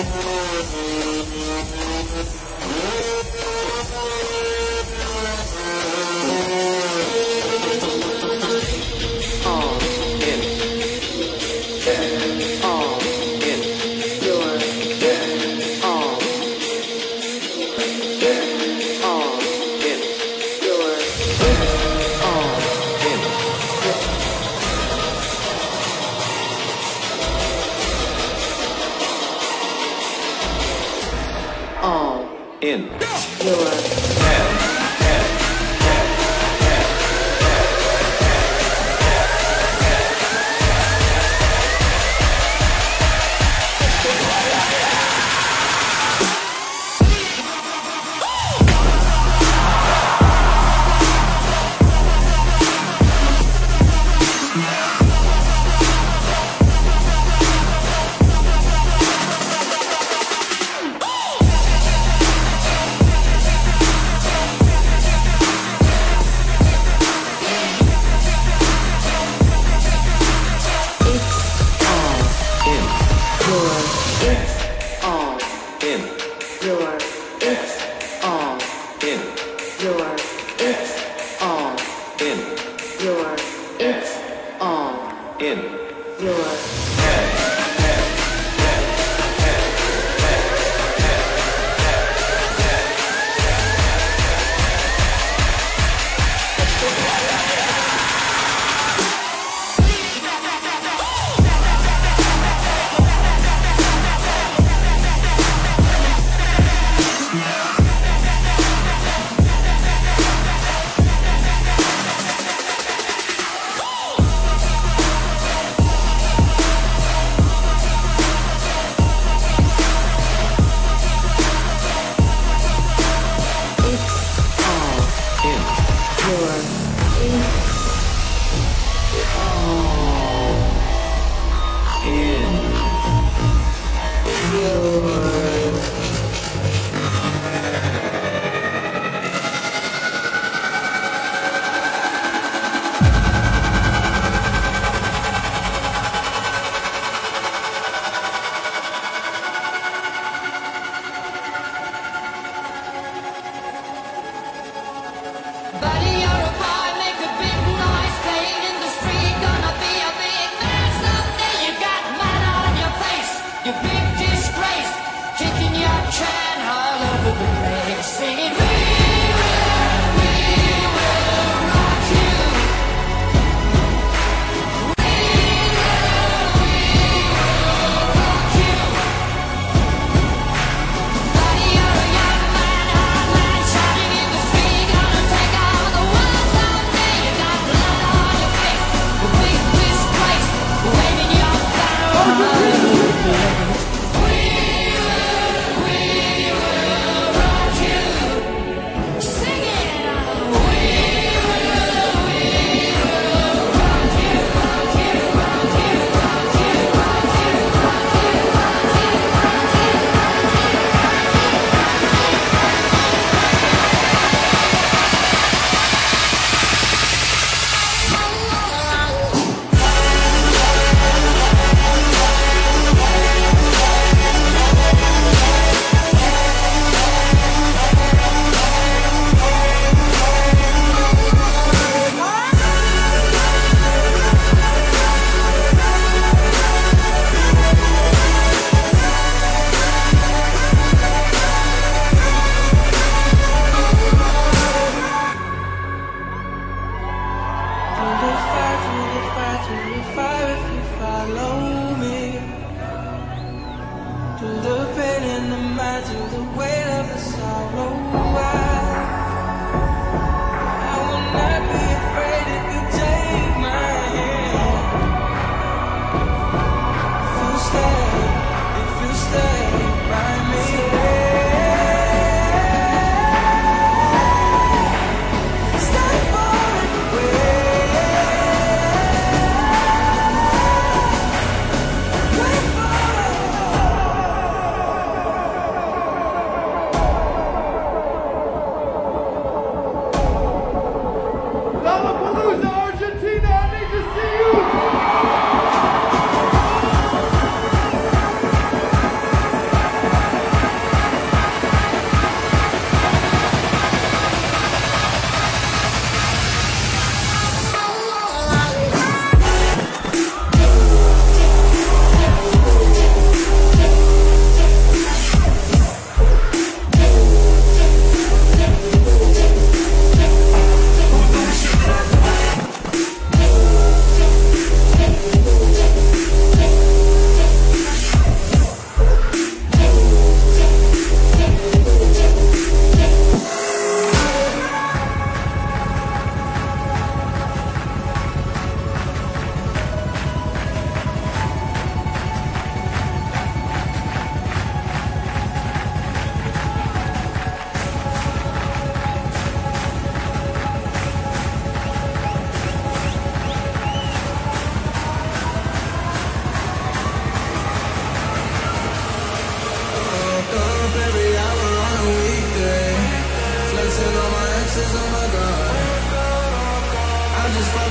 In your head.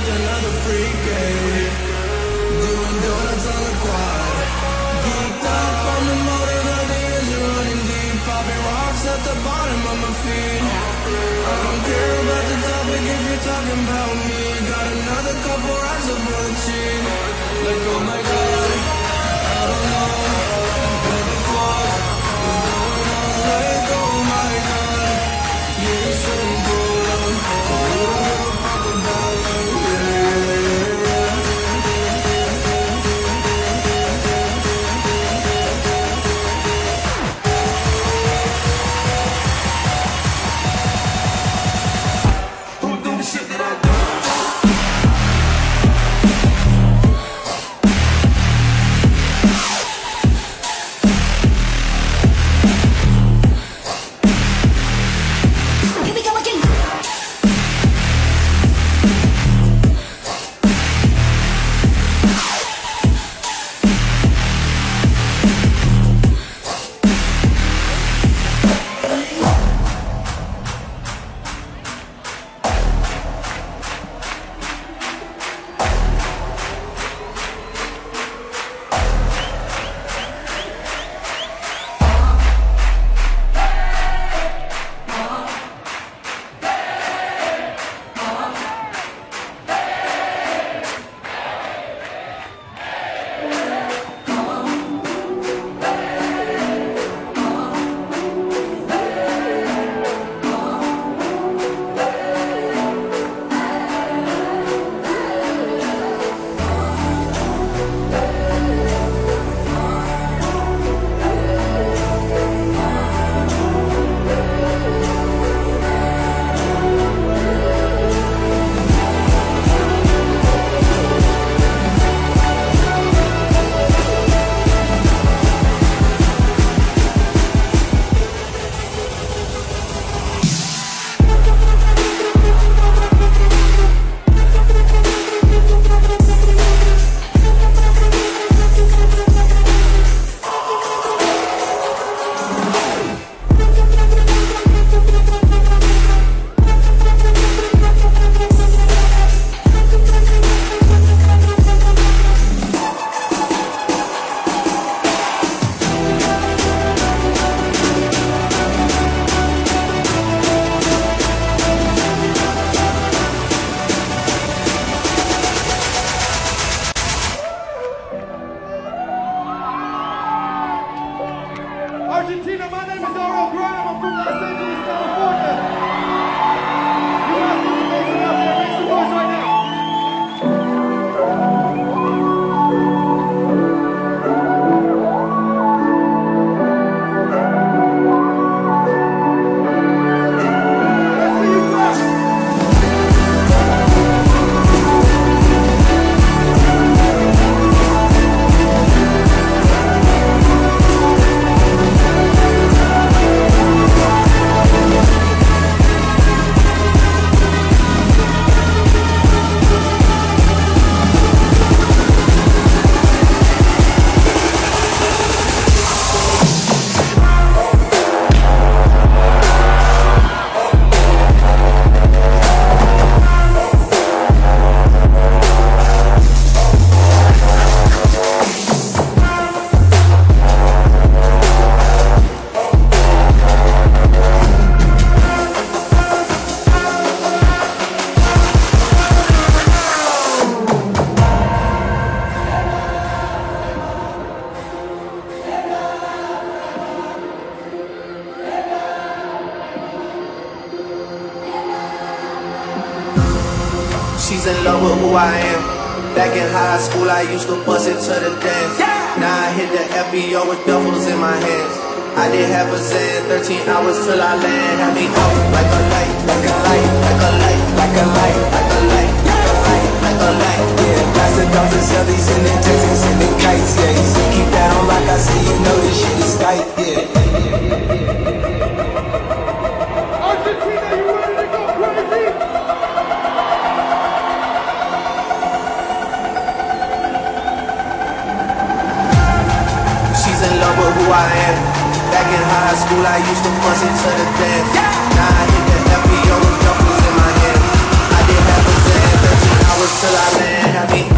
fucked another freak, ayy. Doing donuts on the quad. Geeked up on the motor, but the engine running deep. Popping rocks at the bottom of my feet. I don't care about the topic if you're talking about me. Got another couple racks of the cheap. Like, oh my god, I don't know what the fuck is going on. Like, oh my god, yeah, you shouldn't pull up. You don't give a fuck about like, shit that I do. Here we go again. Argentina, my name is R.L. Graham. I'm from Los Angeles, California. You guys are amazing out there. Make some noise right now. Let's see you clap. She's in love with who I am. Back in high school, I used to bust it to the dance. Now I hit the FBO with duffels in my hands. I did half a Zan, 13 hours till I land. Had me out like a light, like a light, like a light, like a light, like a light, like a light, like a light. Yeah, passing dogs and sellies and then texting, sending kites. Yeah, you see, keep that on like I say, you know this shit is tight. Yeah. Argentina, you ready to go crazy? She's in love with who I am. Back in high school, I used to bust it to the dance. Now I hit the FBO with duffels in my hand. I did half a Zan, 13 hours. hours till I land. I mean,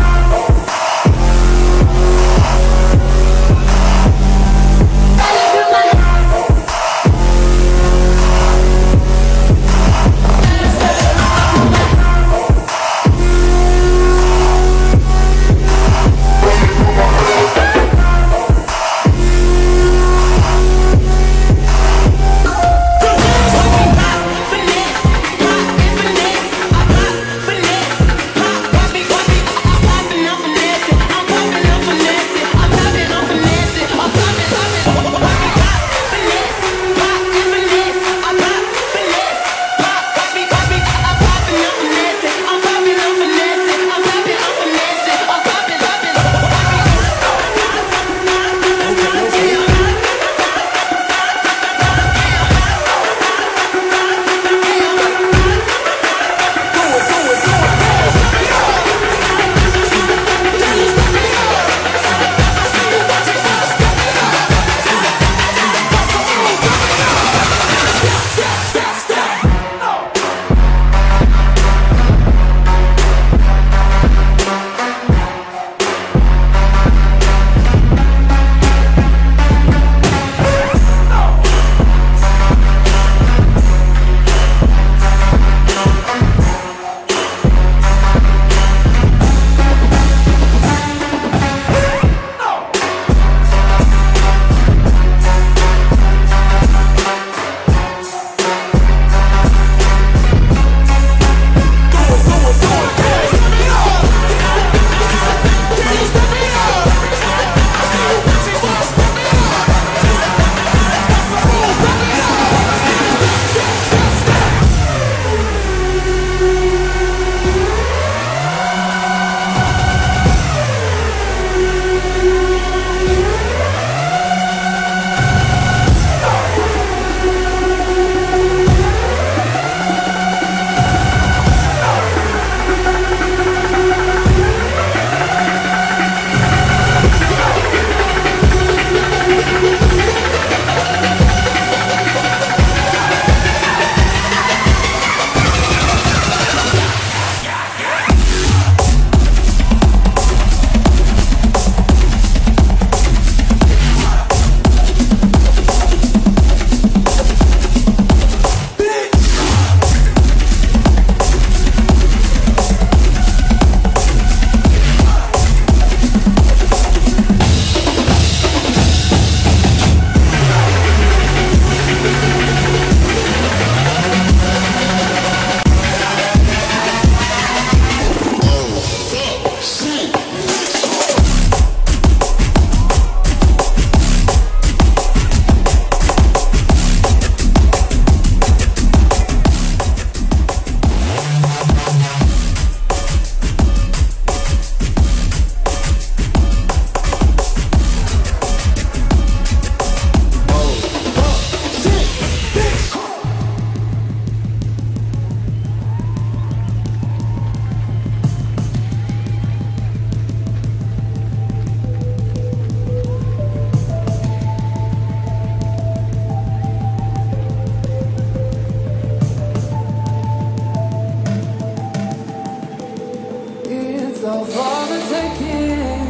So far to taking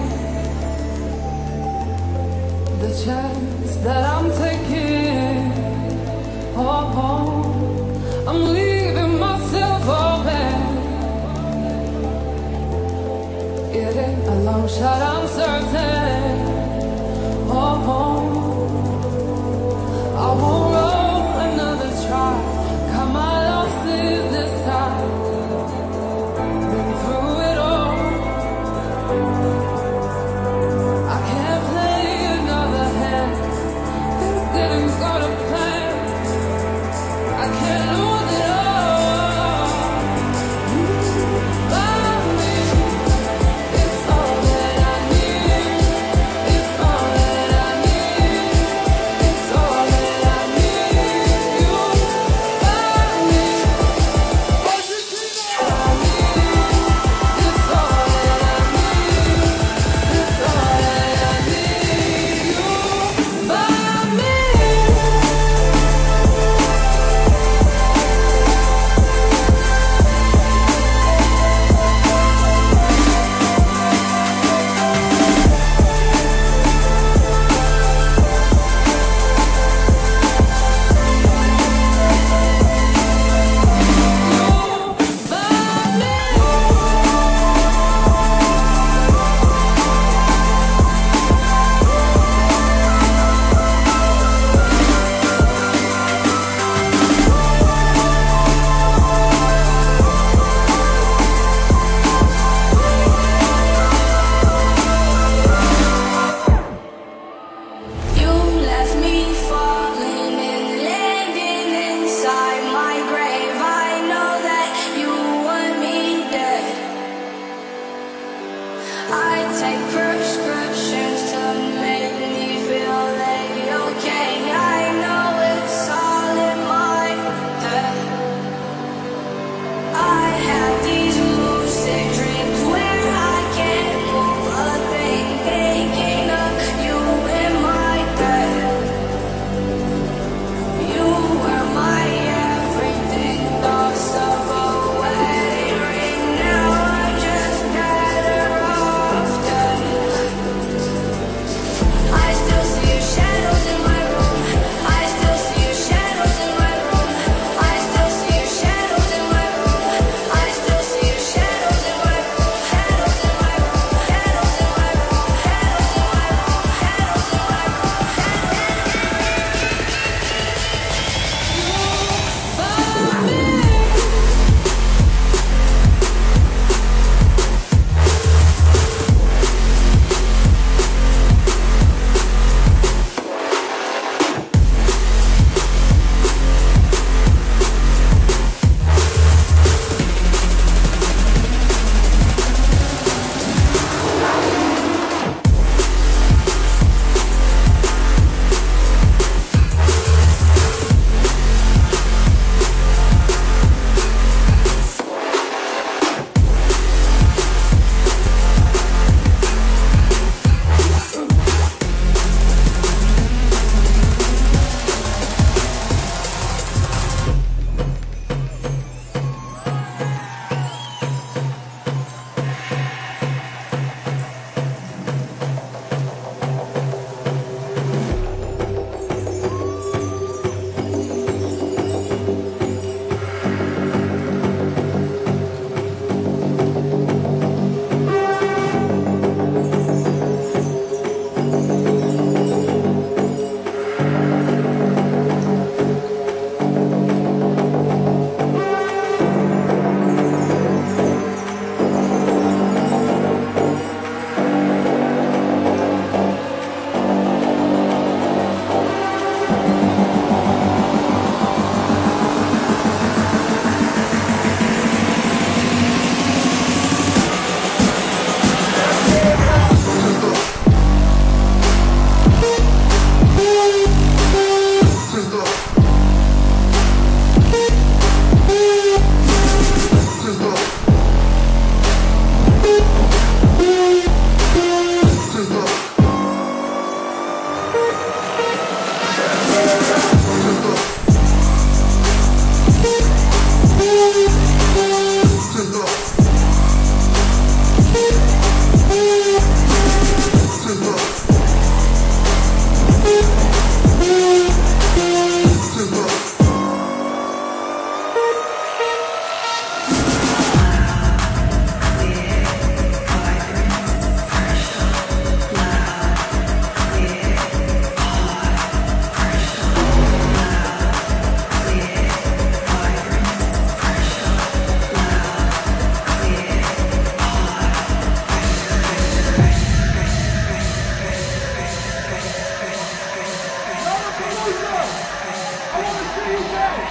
the chance that I'm taking. Oh, I'm leaving myself open. It ain't a long shot, I'm certain. Oh, I won't roll another try. Got my losses this time. Been through it all. I can't play another hand. This game's got a plan. I can't lose it all. By me, it's all that I need. It's all that I need. It's all that I need. You by me. What's the thing that I need? It's all that I need. It's all that I need. You by me.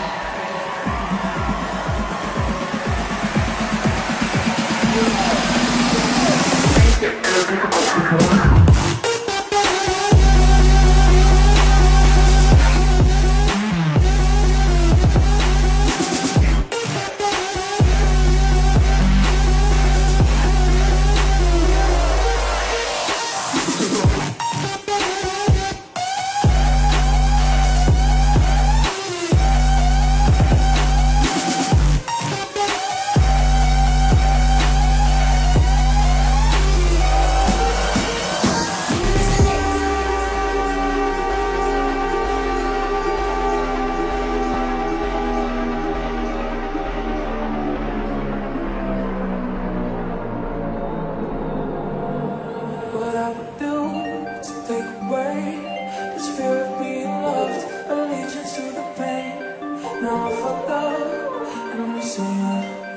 What I would do to take away this fear of being loved, allegiance to the pain. Now I fucked up and I'm missing you.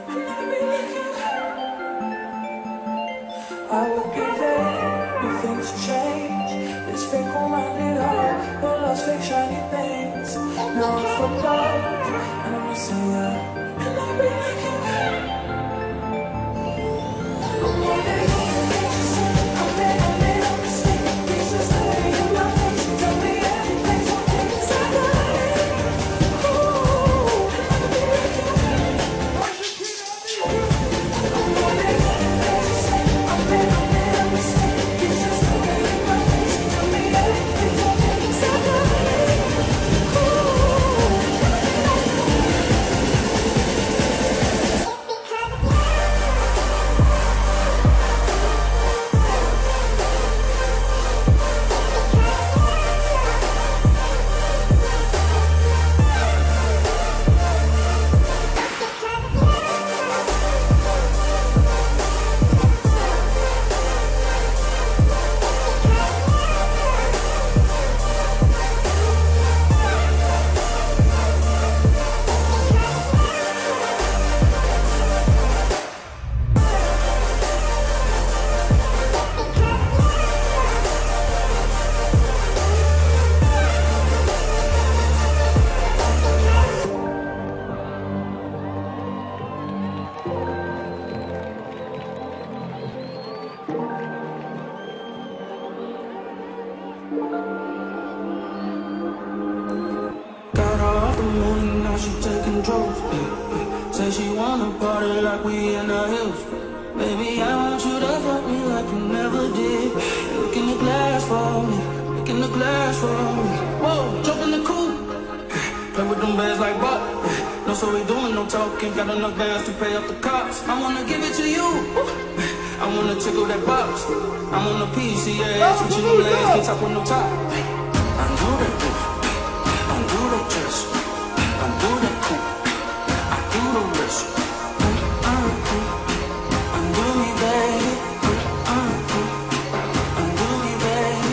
I would give everything to change this fickle-minded heart, your lost fake shiny things. Now I fucked up and I'm missing you. And I'll be like you. Got her off the moon and now she taking drugs. Say she wanna party like we in the hills. Baby, I want you to fuck me like you never did. Look in the glass for me, look in the glass for me. Whoa, jump in the coupe, play with them bands like Buck. No, so we doing no talking, got enough bands to pay off the cops. I wanna give it to you, I wanna tickle that box. I'm on the PCA, switching them lanes, can't top with no top. Undo that bitch, undo that dress, undo that coupe, I do the rest. Undo me, baby, undo me, baby,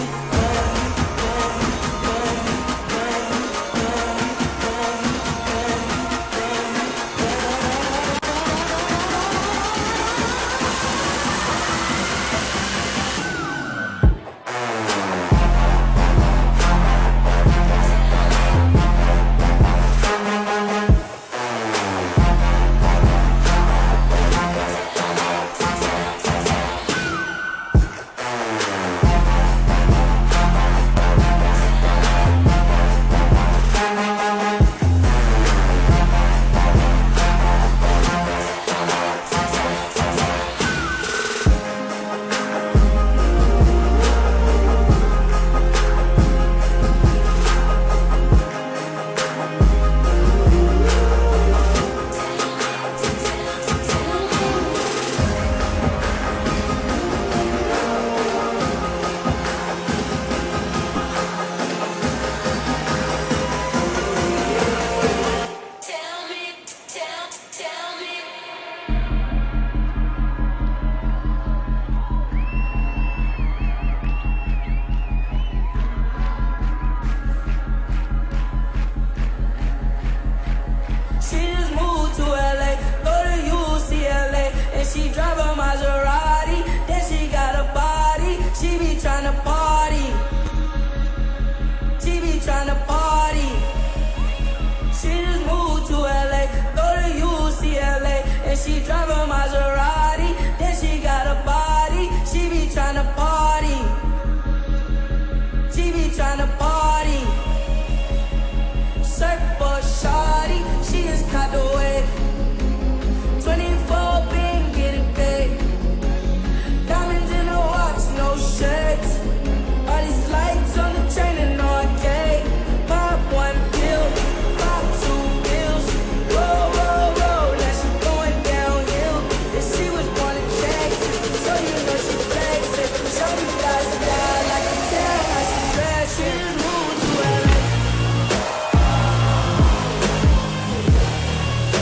tryna party. She just moved just out the way. 24 been getting paid. Diamonds in the watch, no shades. All these lights on the chain and arcade. Pop one pill, pop two pills. Roll, roll, roll, now she going downhill. And she was born in Texas, so you know she flexing. Show me that style, like a tell how she dress. She just moved to LA.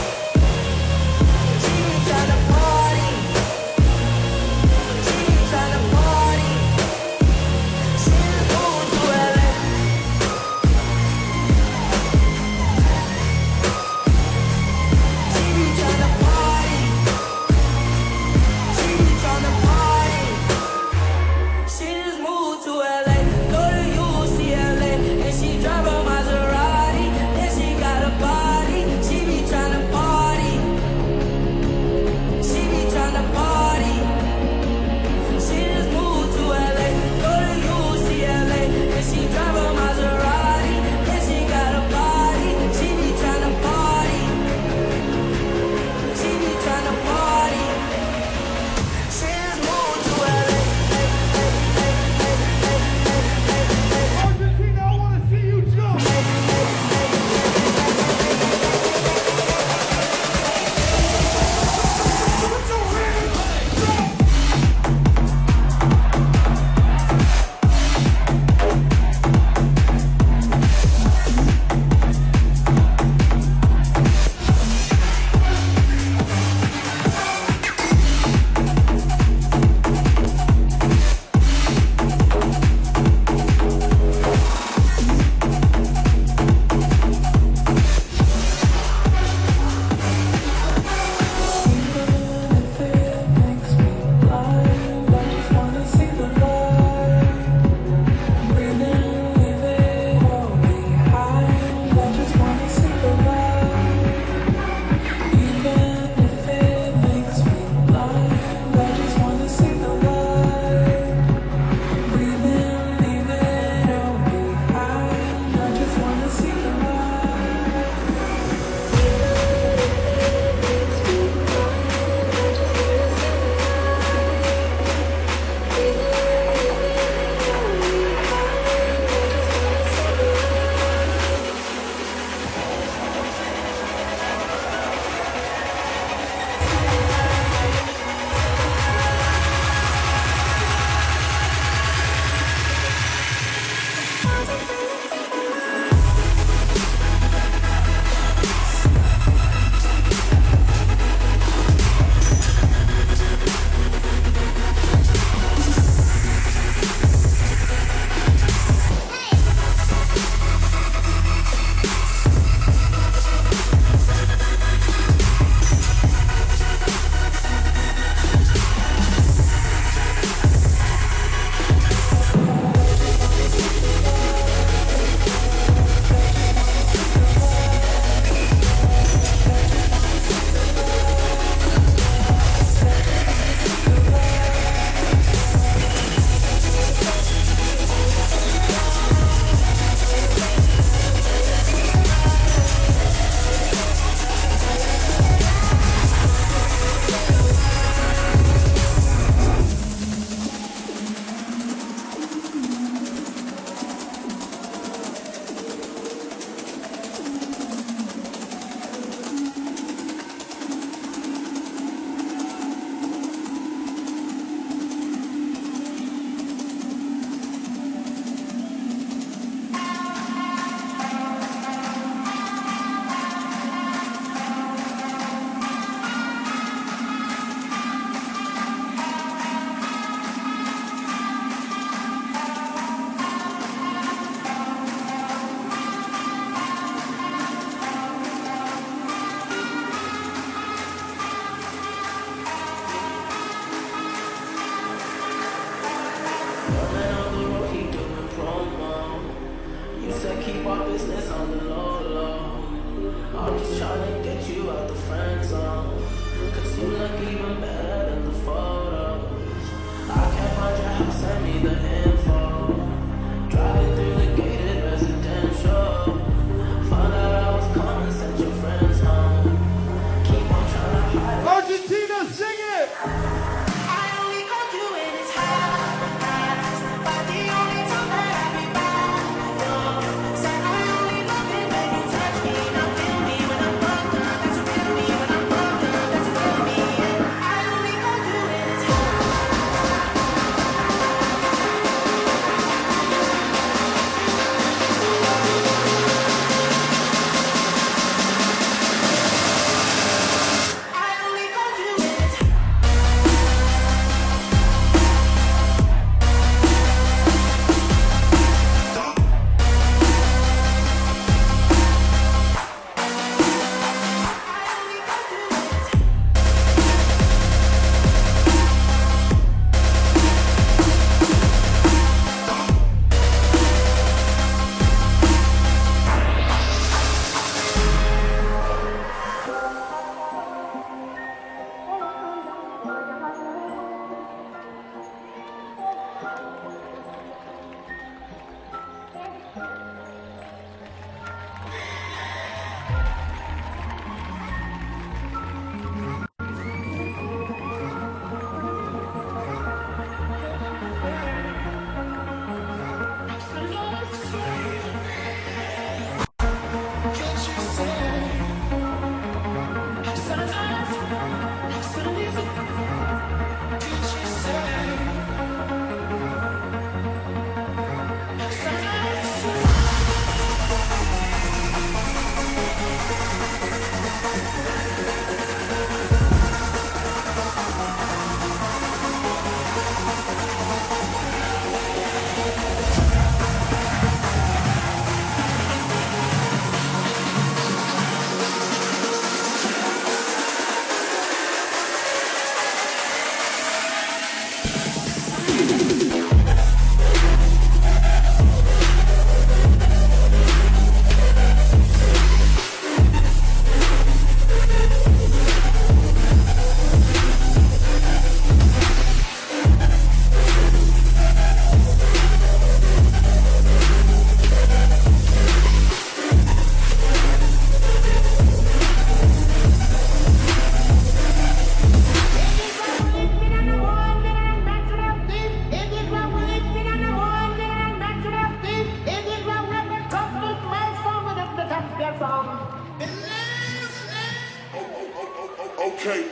Okay.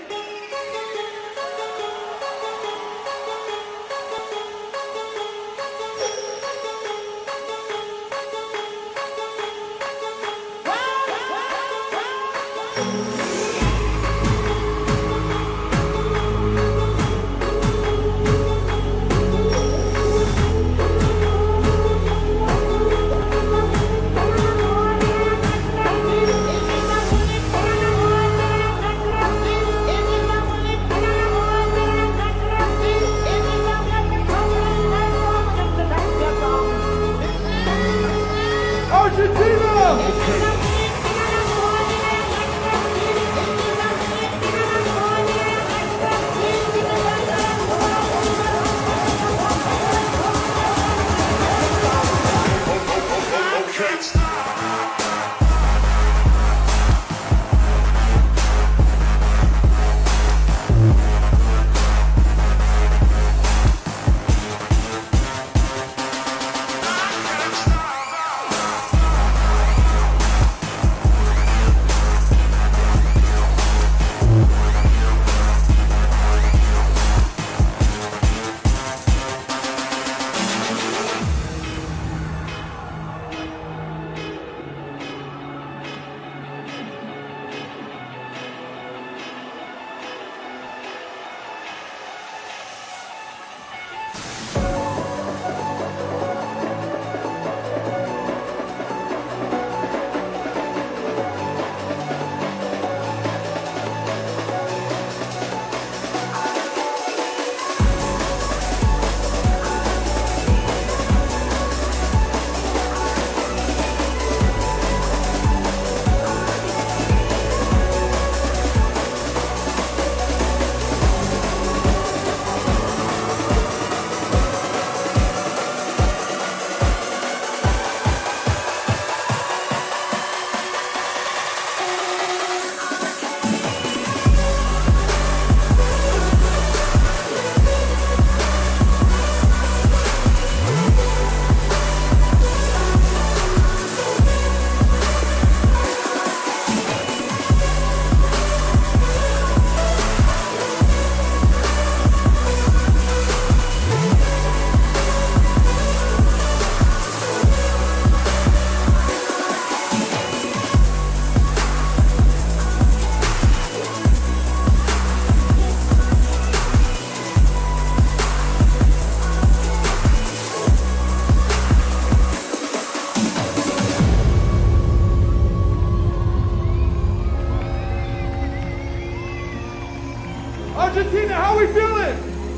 Argentina, how we feeling?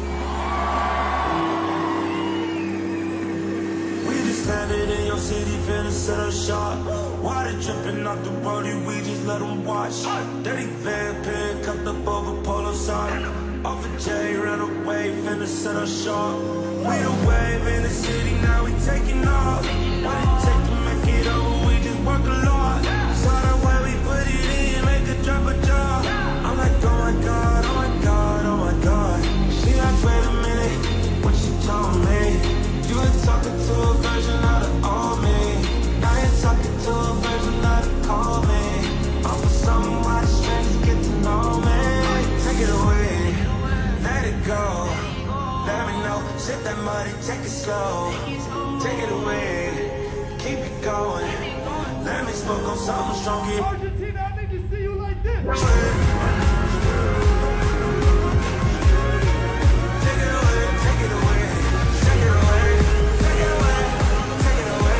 We just landed in your city, finna set a shot. Water dripping off the body, we just let them watch. Dirty van, pick up the over polo side. Off a J, ran away, finna set a shot. We the wave in the city, now we taking off. What it take to make it over, we just work a lot. Saw the way we put it in, make a drop a jaw. I'm like, oh my god, oh my god, oh my god. She like, wait a minute, what she told me. You were talking to a version of the old me. Now you're talking to a version of the cold me. I'm for something why the strangers get to know me. Take it away, let it go. Let me know, sip that money, take it slow. Take it away, keep it going. Let me smoke on something strong. Argentina, I need to see you like this. Take it away, take it away, take it away, take it away, take it away,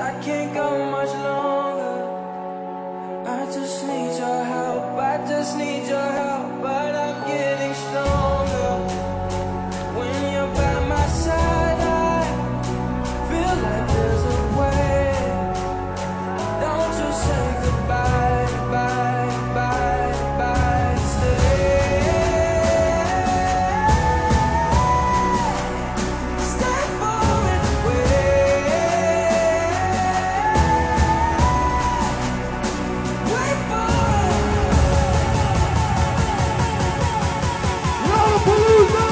I can't go much longer. I just need your help, I just need your help, but I'm getting stronger. When you're by my side, I feel like there's a way. Don't you say goodbye, bye, bye, bye, stay. Stay far away. Wait for Lollapalooza!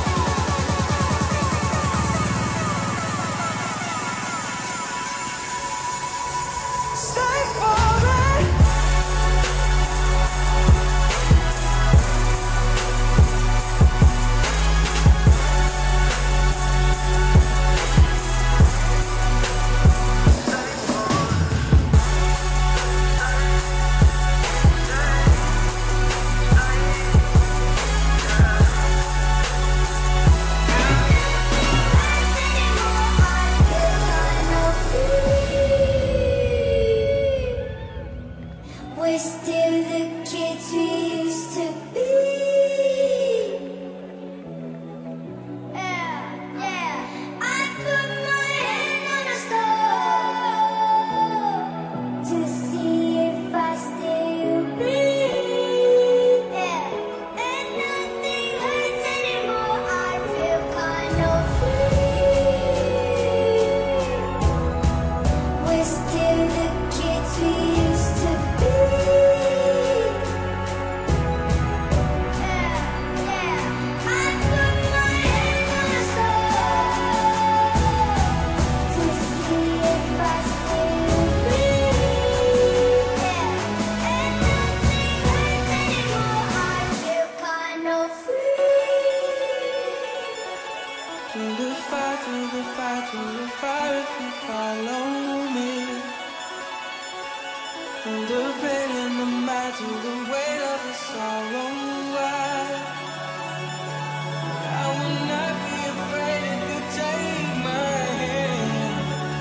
stay for it. We're still the kids we used to be. Yeah, yeah. I put my hand on a stove to see if I still bleed. Yeah, and nothing hurts anymore. I feel kind of free. We're still the kids we used to be. Yeah, yeah. I put my hand on the stove to see if I still bleed. Yeah, and nothing hurts anymore. I feel kind of free. Through the fire, through the fire, through the fire, if you follow me. Through the pain and the mad, through the weight of the sorrow, I will not be afraid if you take my hand.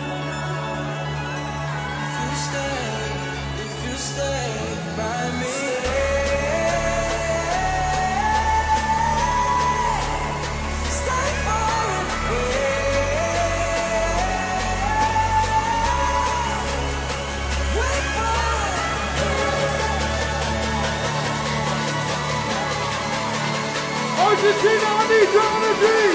If you stay by me. Stay far away. Wait for Argentina, I need your energy!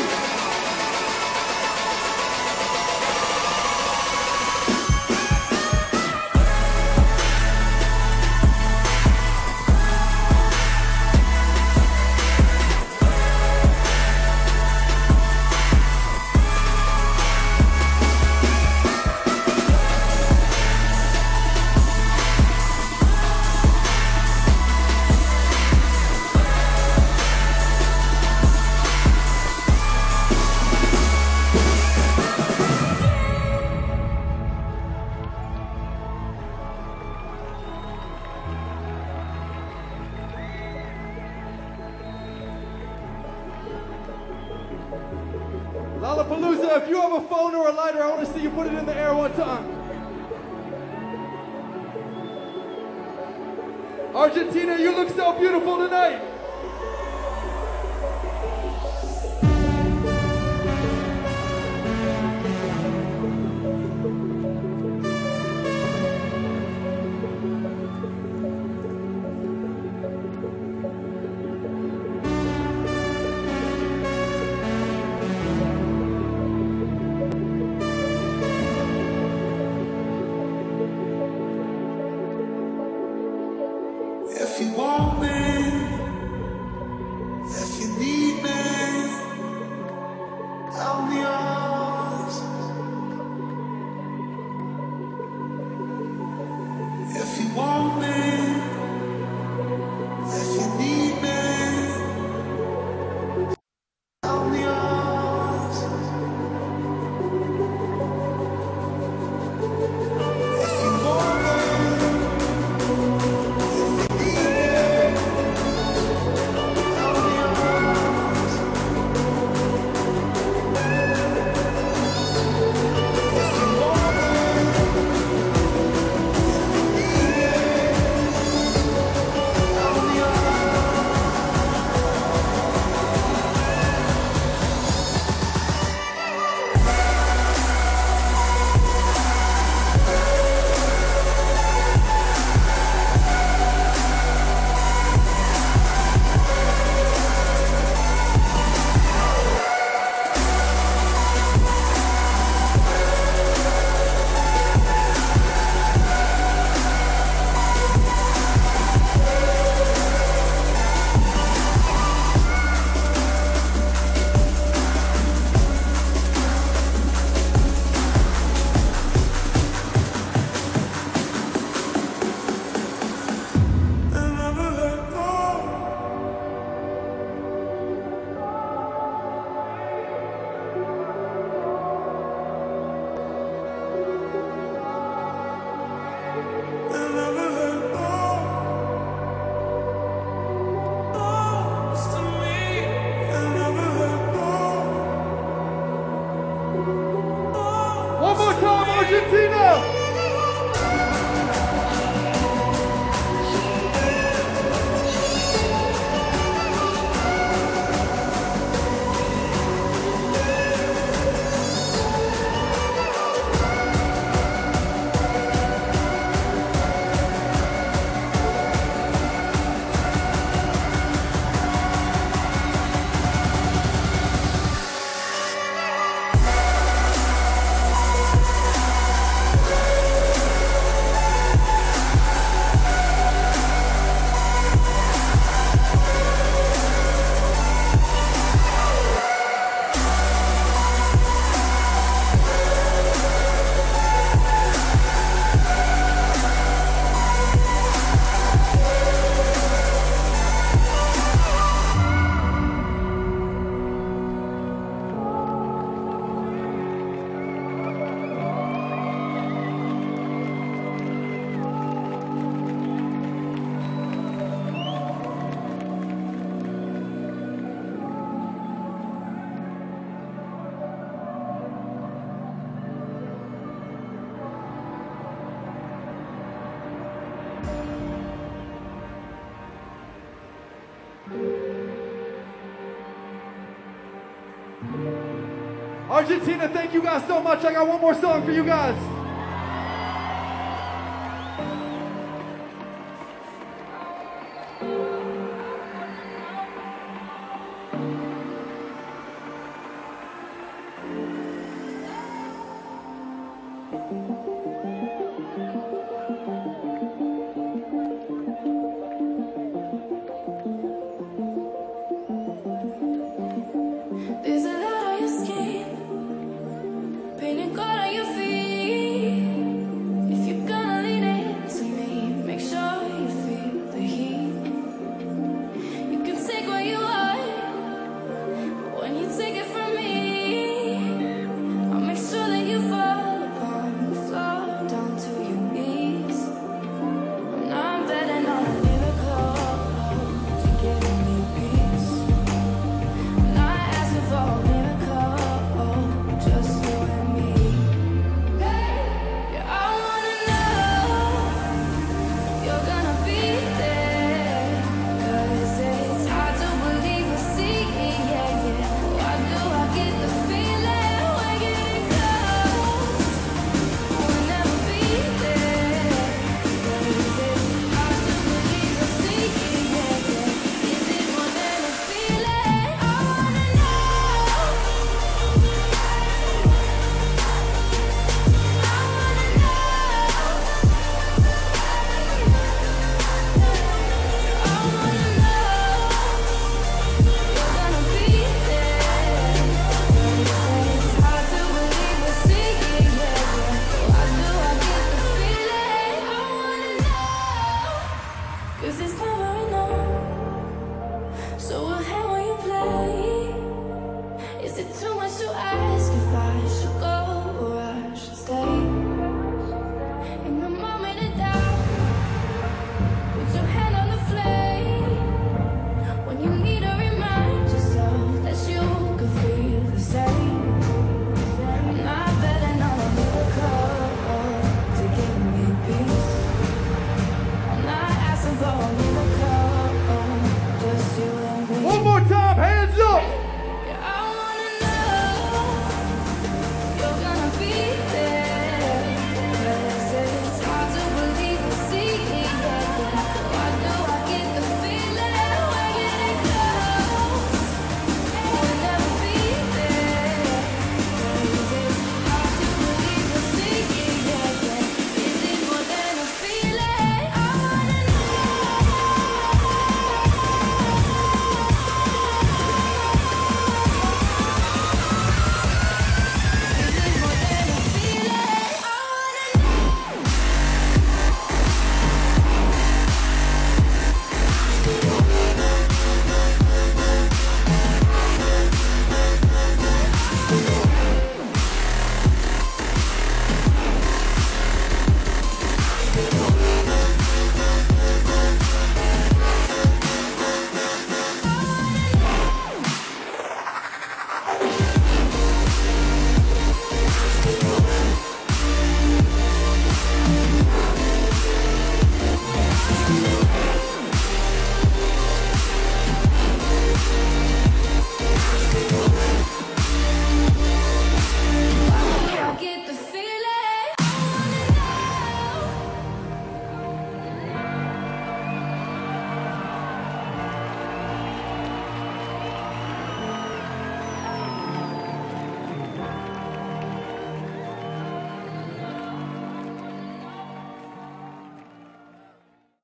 Lollapalooza, if you have a phone or a lighter, I want to see you put it in the air one time. Argentina, you look so beautiful tonight. If you want me, Argentina, thank you guys so much. I got one more song for you guys.